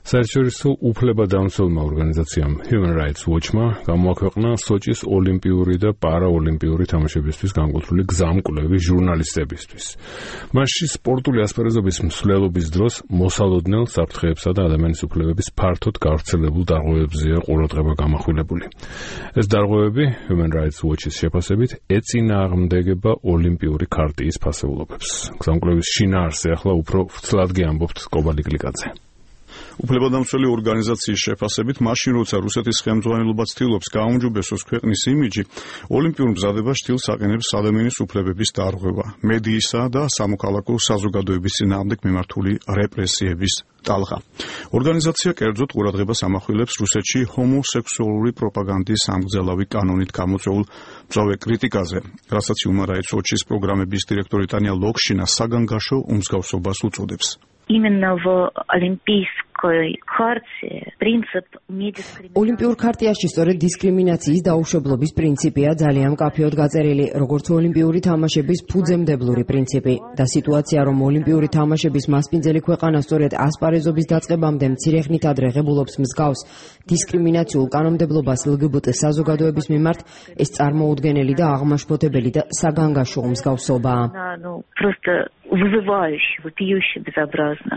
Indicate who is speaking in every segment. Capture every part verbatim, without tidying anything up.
Speaker 1: საერთაშორისო უფლებადამცველმა ორგანიზაციამ Human Rights Watch-მა გამოაქვეყნა სოჭის ოლიმპიური და პარაოლიმპიური თამაშებისთვის განკუთვნილი გზამკვლევი ჟურნალისტებისთვის. მასში სპორტული ასპარეზობის მსვლელობის დროს მოსალოდნელ საფრთხეებსა და ადამიანის უფლებების ფართოდ გავრცელებულ დარღვევებზეა ყურადღება გამახვილებული. ეს დარღვევები Human Rights Watch-ის შეფასებით ეწინააღმდეგება ოლიმპიური ქარტიის ფასეულობებს. გზამკვლევის შინაარსზე ახლა უფრო ვრცლად გიამბობთ კობალი გლიკაძე.
Speaker 2: უფლებადამცველი ორგანიზაციის შეფასებით, მაშინ როცა რუსეთის ხელმძღვანელობა ცდილობს გააუმჯობესოს ქვეყნის იმიჯი, ოლიმპიურ მზადებას შთილს აყენებს ადამიანის უფლებების დარღვევა, მედიისა და სამოქალაქო საზოგადოების წინააღმდეგ მიმართული რეპრესიების ტალღა. ორგანიზაცია კერძოდ ყურადღებას ამახვილებს რუსეთში ჰომოსექსუალური პროპაგანდის ამგზელავი კანონით გამოწვეულ მწვავე критиказе, რასაც Human Rights Watch-ის პროგრამების დირექტორი ტანია ლოქშინა საგანგაშო უმსგავსობას უწოდებს.
Speaker 3: Именно в Олимпийской карте принцип недискриминации.
Speaker 4: Олимпиურ ქარტიაში სწორედ დისკრიმინაციის დაუშვებლობის პრინციპია ძალიან მკაფიოდ გაწერილი, როგორც ოლიმპიური თამაშების ფუძემდებლური პრინციპი და სიტუაცია, რომ ოლიმპიური თამაშების მასპინძელი ქვეყანა სწორედ ასპარეზობის დაწყებამდე მცირე ხნით ადრე ღებულობს მსგავს დისკრიმინაციულ კანონმდებლობას Л Г Б Т საზოგადოების მიმართ, ეს წარმოუდგენელი და აღმაშფოთებელი და საგანგაშო მსგავსობაა.
Speaker 3: Ну, просто вызывающе, вопиюще безобразно.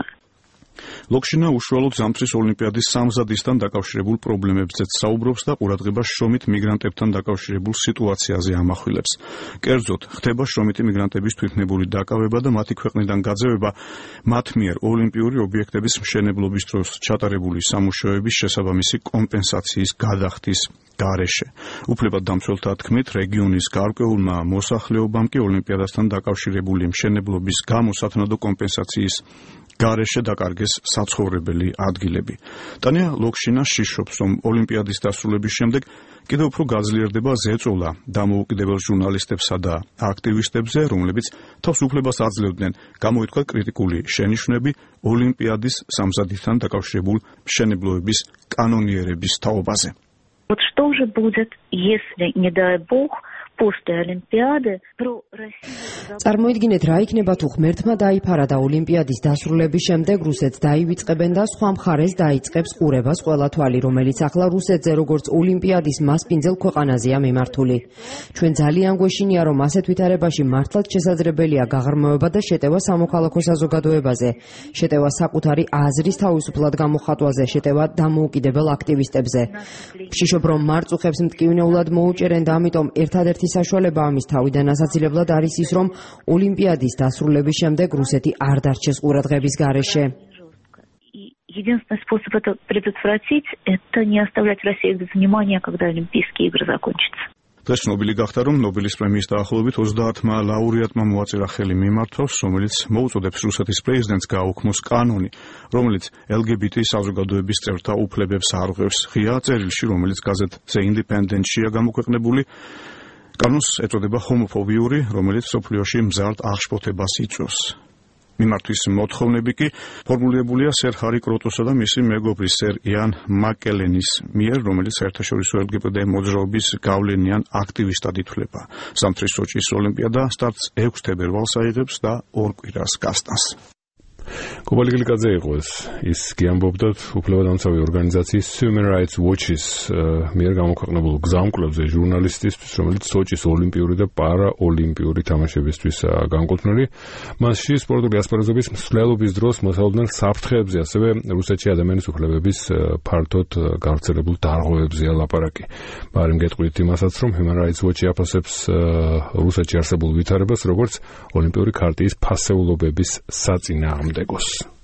Speaker 2: ლოქშინა უშუალოდ ზამთრის ოლიმპიადის სამზადისთან დაკავშირებულ პრობლემებზეც საუბრობს და ყურადღებას შრომით მიგრანტებთან დაკავშირებულ სიტუაციაზე ამახვილებს. კერძოდ, ხდება შრომითი მიგრანტების თვითნებური დაკავება და მათი ქვეყნიდან გაძევება მათ მიერ ოლიმპიური ობიექტების მშენებლობის დროს ჩატარებული სამუშაოების შესაბამისი კომპენსაციის გადახდის გარეშე. უფლებადამცველთა თქმით, რეგიონის გარკვეულმა მოსახლეობამ კი ოლიმპიადასთან დაკავშირებული მშენებლობის გამო სათანადო კომპენსაციის გარეშე დაკარგეს საცხოვრებელი ადგილები. ტანია ლოქშინა შიშობს, რომ ოლიმპიადის დასრულების შემდეგ კიდევ უფრო გაძლიერდება ზეწოლა დამოუკიდებელ ჟურნალისტებსა და აქტივისტებზე, რომლებიც თავს უფლებას აძლევდნენ გამოითქვათ კრიტიკული შენიშვნები ოლიმპიადის სამზადისთან დაკავშირებულ მშენებლობების კანონიერების თაობაზე.
Speaker 3: Вот что же будет, если, не дай бог, после Олимпиады про Россию...
Speaker 4: წარმოიდგინეთ, რა იქნება თუ ღმერთმა დაიფარა და ოლიმპიადის დასრულების შემდეგ რუსეთს დაივიწყებენ და სხვა მხარეს დაიწყებს ყურებას ყველა თვალი, რომელიც ახლა რუსეთზე როგორც ოლიმპიადის მასპინძელ ქვეყანაზეა მიმართული. ჩვენ ძალიან გვეშინია, რომ ასეთ ვითარებაში მართლაც შესაძლებელია გაღრმავება და შეტევა სამოქალაქო საზოგადოებაზე, შეტევა საკუთარი აზრის თავისუფლად გამოხატვაზე, შეტევა დამოუკიდებელ აქტივისტებზე. ვშიშობ, რომ მარწუხებს მტკივნეულად მოუჭერენ და ამიტომ ერთადერთი საშუალება ამის თავიდან ასაცილებლად არის ის, რომ ოლიმპიადის დასრულების შემდეგ რუსეთი არ დარჩეს ყურადღების გარეშე.
Speaker 3: Единственный способ это предотвратить, это не оставлять Россию без внимания, когда Олимпийские игры закончатся.
Speaker 2: დღეს ცნობილი გახდა, რომ ნობელის პრემიის დაახლოებით ოცდაათმა ლაურეატმა მოაწერა ხელი მიმართვას, რომელიც მოუწოდებს რუსეთის პრეზიდენტს გააუქმოს კანონი, რომელიც Л Г Б Т საზოგადოების წევრთა უფლებებს არღვევს. ღია წერილში, რომელიც გაზეთ The Independent-შია გამოქვეყნებული, კანონს ეწოდება ჰომოფობიური, რომელიც სოფლიოში მზარდ აღშფოთებას იწვევს. მიმართვის მოთხოვნები კი ფორმულირებულია სერ ჰარი კროტოსა და მისი მეგობრის სერ იან მაკელენის მიერ, რომელიც საერთაშორისო Л Г Б Т მოძრაობის გავლენიან აქტივისტად ითვლება. ზამთრის სოჭის ოლიმპიადა სტარტს ექვსი თებერვალს აიღებს და ორ კვირას გასტანს.
Speaker 1: კობალი გლიკაძე იყო ეს. ის გიამბობდა უფლებადამცავი ორგანიზაციის Human Rights Watch-ის მიერ გამოქვეყნებულ გზამკვლევზე ჟურნალისტისთვის, რომელიც სოჭის ოლიმპიური და პარაოლიმპიური თამაშებისთვის განკუთვნილი. მასში სპორტული ასპარეზობის მსვლელობის დროს მოსალოდნელ საფრთხეებზე, ასევე რუსეთში ადამიანის უფლებების ფართოდ გავრცელებულ დარღვევებზეა ლაპარაკი. მაგრამ გეტყვით იმასაც, რომ Human Rights Watch-ი აფასებს რუსეთში არსებულ ვითარებას, როგორც ოლიმპიური ქარტიის ფასეულობების საწინააღმდეგოს.